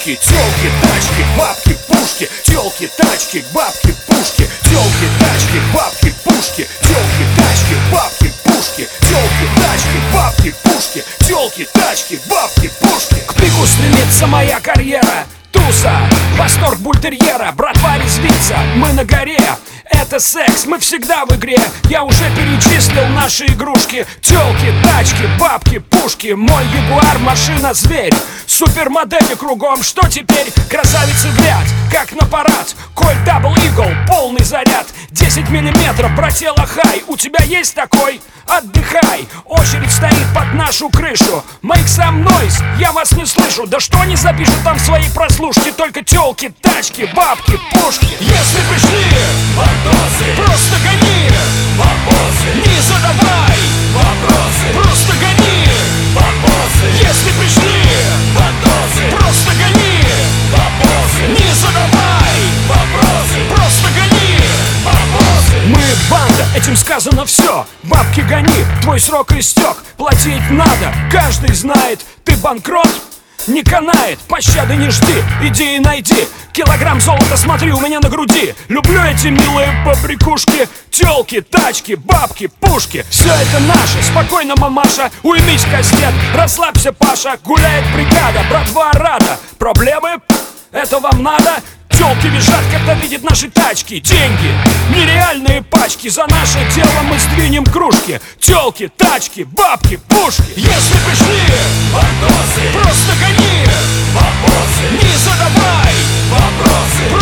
тачки, тёлки, тачки, бабки, пушки. Тёлки, тачки, бабки, пушки. Тёлки, тачки, бабки, пушки. Тёлки, тачки, бабки, пушки. Тёлки, тачки, бабки, пушки. Тёлки, тачки, бабки, пушки. К пику стремится моя карьера. Туса, восторг бультерьера. Братва резвится, мы на горе. Это секс, мы всегда в игре. Я уже перечислил наши игрушки. Тёлки, тачки, бабки, пушки. Мой ягуар, машина, зверь. Супермодели кругом, что теперь? Красавицы в ряд, как на парад. Кольт Дабл Игл, полный заряд. 10 миллиметров, братела хай. У тебя есть такой? Отдыхай. Очередь стоит под нашу крышу. Make some noise, я вас не слышу. Да что они запишут там в своей прослушке? Только тёлки, тачки, бабки, пушки. Если пришли Бандосы, просто гони, бабосы, не задавай вопросы, просто гони. бабосы, Если пришли бандосы, просто гони, бабосы, не задавай вопросы, просто гони. бабосы. Мы банда, этим сказано все. Бабки гони, твой срок истек. Платить надо, каждый знает. Ты банкрот, не канает. Пощады не жди, иди и найди. Килограмм золота, смотри, у меня на груди. Люблю эти милые побрякушки. Тёлки, тачки, бабки, пушки. Все это наше, спокойно, мамаша. Уймись, кастет, расслабься, Паша. Гуляет бригада, братва рада. Проблемы? Это вам надо? Тёлки визжат, когда видят наши тачки. Деньги, нереальные пачки. За наше дело мы сдвинем кружки. Тёлки, тачки, бабки, пушки. Если пришли Бандосы, просто гони, бабосы, не задавай вопросы,